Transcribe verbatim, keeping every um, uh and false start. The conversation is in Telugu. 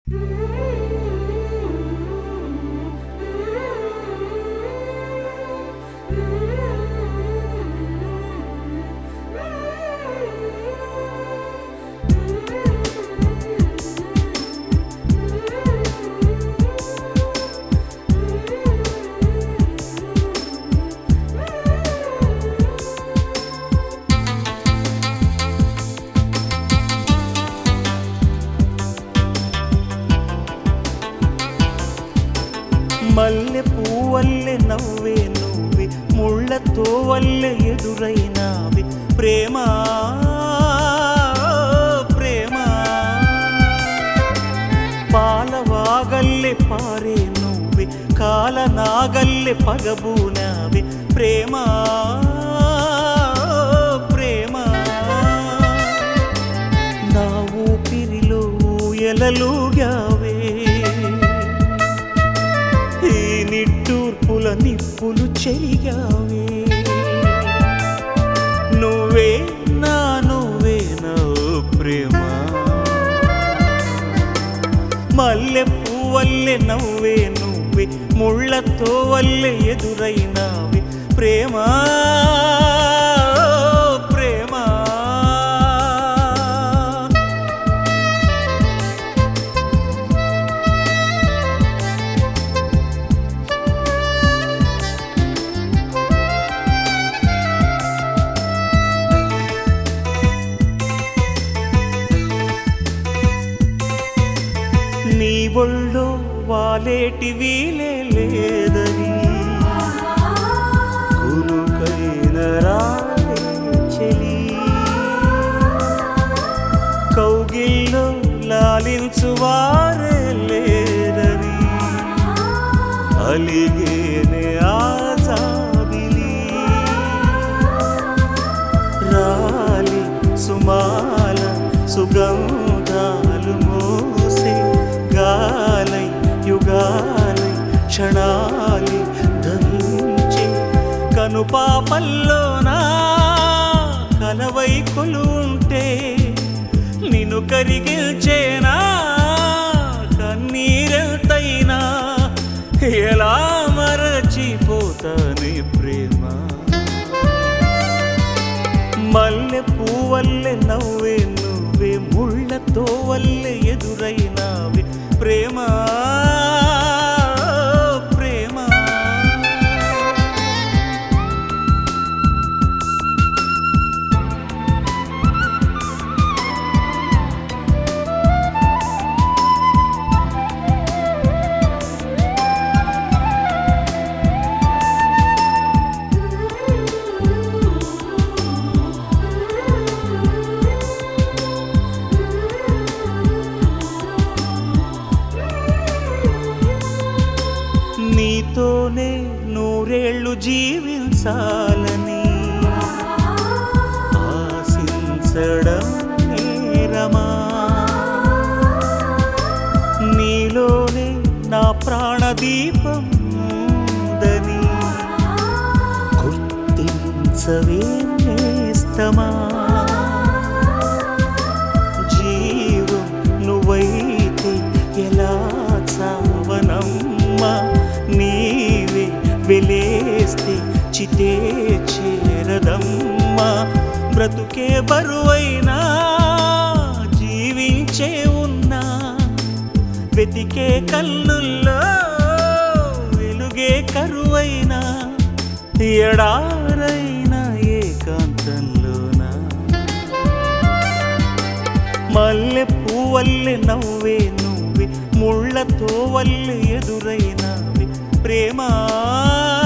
మల్లె పువ్వల్లె నవ్వే నువ్వే ముళ్ళతో వల్లె ఎదురైనావి ప్రేమ ప్రేమ పాలవాగల్లె పారే నువ్వే కాలనాగల్లె పగబూనావి ప్రేమ ప్రేమ నా ఊపిరిలో ఊయలలుగావే నిట్టూర్పుల నిప్పులు చెరిగావే నువ్వే నా నువ్వే నా ప్రేమ మల్లె పువ్వల్లె నవ్వే నువ్వే ముళ్ళతో వల్లె ఎదురైనావి ప్రేమ ప్రేమ నీ ఒళ్ళో వాలేటి వీలే లేదని కునుకైన రాలే చెలి కౌగిల్లో లాలించువారే లేదని అలిగేనే ఆజాబిలి రాలి సుమాల సుగంధాలు మోసే గాలై యుగాలై క్షణాలి ధరించి కనుపాపల్లోనా కలవై కొలుంటే నిన్ను కరిగిల్చేనా కన్నీరెంతైనా ఎలా మరచిపోతానే ప్రేమ మల్లె పువ్వల్లె నవ్వే నువ్వే ముళ్ళతో వల్లె ఎదురైనావి ప్రేమ ప్రేమ నీతోనే నూరేళ్ళు జీవించాలని ఆశించడం నేరమా నీలోనే నా ప్రాణదీపం ఉందని గుర్తించవే నేస్తమా జీవం నువ్వైతే ఎలా చావనమ్మా నీవే వెలేస్తే చితే చేరదమ్మా బ్రతుకే బరువైనా జీవించే ఉన్నా వెతికే కన్నుల్లో వెలుగే కరువైనా ఎడారైనా ఏకాంతంలోనా మల్లె పువ్వల్లె నవ్వే నువ్వే ముళ్ళతో వల్లె ఎదురైనావి ప్రేమ